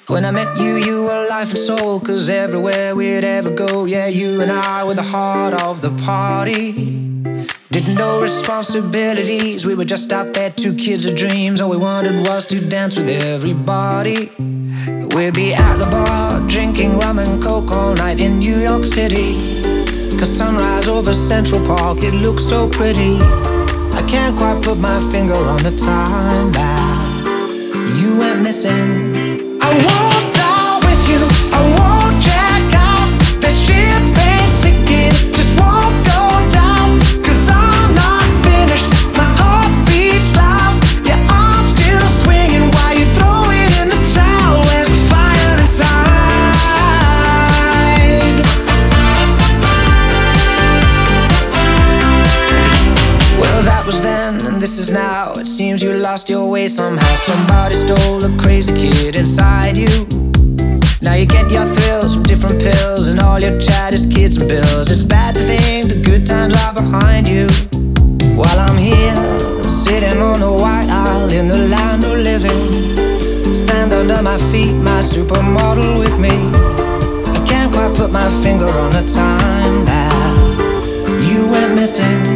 When I met you, you were life and soul, 'cause everywhere we'd ever go, yeah, you and I were the heart of the party. Didn't know responsibilities, we were just out there, two kids of dreams. All we wanted was to dance with everybody. We'd be at the bar, drinking rum and coke all night in New York City. 'Cause sunrise over Central Park, it looks so pretty. I can't quite put my finger on the time that you went missing. I won't die with you, I won't check out. The ship ain't sinking, just won't go down. 'Cause I'm not finished, my heart beats loud. Yeah, I'm still swinging while you throw it in the towel. Where's the fire inside? Well, that was then and this is now. It seems you lost your way somehow. Somebody stole the crazy kid inside you. Now you get your thrills from different pills, and all your chat is kids and bills. It's bad to think the good times are behind you, while I'm here, sitting on a white isle in the land of living. Sand under my feet, my supermodel with me. I can't quite put my finger on the time that you went missing.